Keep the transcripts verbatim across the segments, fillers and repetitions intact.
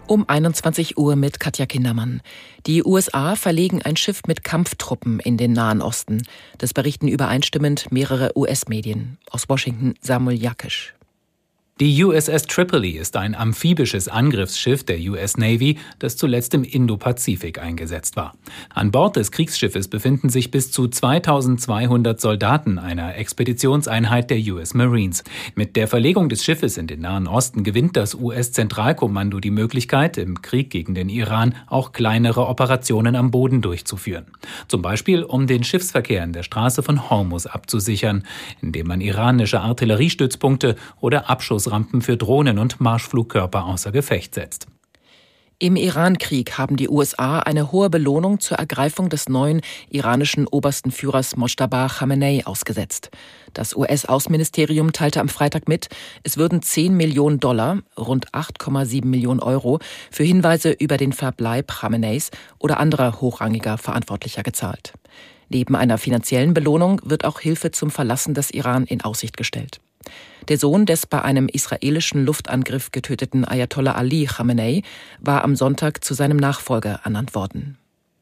Um einundzwanzig Uhr mit Katja Kindermann. Die U S A verlegen ein Schiff mit Kampftruppen in den Nahen Osten. Das berichten übereinstimmend mehrere U S-Medien. Aus Washington Samuel Jakisch. Die U S S Tripoli ist ein amphibisches Angriffsschiff der U S Navy, das zuletzt im Indopazifik eingesetzt war. An Bord des Kriegsschiffes befinden sich bis zu zweitausendzweihundert Soldaten einer Expeditionseinheit der U S Marines. Mit der Verlegung des Schiffes in den Nahen Osten gewinnt das U S-Zentralkommando die Möglichkeit, im Krieg gegen den Iran auch kleinere Operationen am Boden durchzuführen. Zum Beispiel, um den Schiffsverkehr in der Straße von Hormuz abzusichern, indem man iranische Artilleriestützpunkte oder Abschuss Rampen für Drohnen und Marschflugkörper außer Gefecht setzt. Im Iran-Krieg haben die U S A eine hohe Belohnung zur Ergreifung des neuen iranischen obersten Führers Mojtaba Khamenei ausgesetzt. Das U S-Außenministerium teilte am Freitag mit, es würden zehn Millionen Dollar, rund acht Komma sieben Millionen Euro, für Hinweise über den Verbleib Khameneis oder anderer hochrangiger Verantwortlicher gezahlt. Neben einer finanziellen Belohnung wird auch Hilfe zum Verlassen des Iran in Aussicht gestellt. Der Sohn des bei einem israelischen Luftangriff getöteten Ayatollah Ali Khamenei war am Sonntag zu seinem Nachfolger ernannt worden.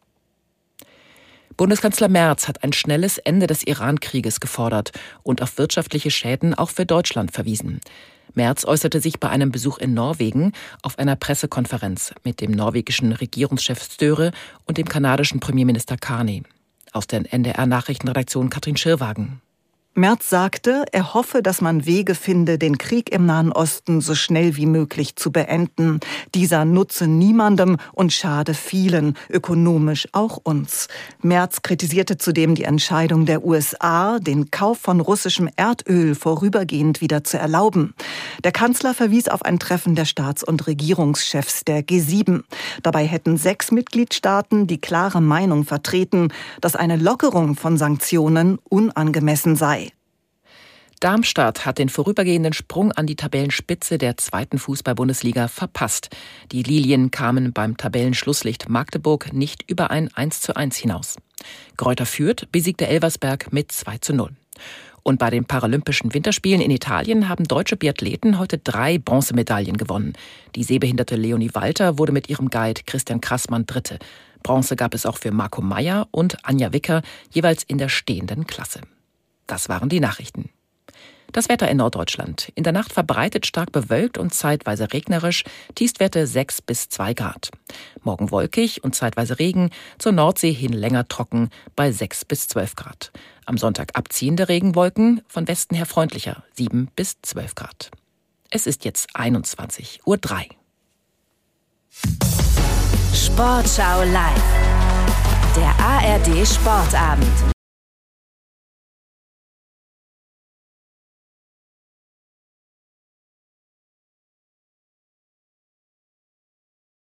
Bundeskanzler Merz hat ein schnelles Ende des Iran-Krieges gefordert und auf wirtschaftliche Schäden auch für Deutschland verwiesen. Merz äußerte sich bei einem Besuch in Norwegen auf einer Pressekonferenz mit dem norwegischen Regierungschef Støre und dem kanadischen Premierminister Carney. Aus der N D R-Nachrichtenredaktion Katrin Schirwagen. Merz sagte, er hoffe, dass man Wege finde, den Krieg im Nahen Osten so schnell wie möglich zu beenden. Dieser nutze niemandem und schade vielen, ökonomisch auch uns. Merz kritisierte zudem die Entscheidung der U S A, den Kauf von russischem Erdöl vorübergehend wieder zu erlauben. Der Kanzler verwies auf ein Treffen der Staats- und Regierungschefs der G sieben. Dabei hätten sechs Mitgliedstaaten die klare Meinung vertreten, dass eine Lockerung von Sanktionen unangemessen sei. Darmstadt hat den vorübergehenden Sprung an die Tabellenspitze der zweiten Fußball-Bundesliga verpasst. Die Lilien kamen beim Tabellenschlusslicht Magdeburg nicht über ein eins zu eins hinaus. Greuther Fürth besiegte Elversberg mit zwei zu null. Und bei den Paralympischen Winterspielen in Italien haben deutsche Biathleten heute drei Bronzemedaillen gewonnen. Die sehbehinderte Leonie Walter wurde mit ihrem Guide Christian Krassmann Dritte. Bronze gab es auch für Marco Meyer und Anja Wicker, jeweils in der stehenden Klasse. Das waren die Nachrichten. Das Wetter in Norddeutschland. In der Nacht verbreitet stark bewölkt und zeitweise regnerisch, Tiefstwerte sechs bis zwei Grad. Morgen wolkig und zeitweise Regen, zur Nordsee hin länger trocken bei sechs bis zwölf Grad. Am Sonntag abziehende Regenwolken, von Westen her freundlicher, sieben bis zwölf Grad. Es ist jetzt einundzwanzig Uhr drei. Sportschau live. Der A R D Sportabend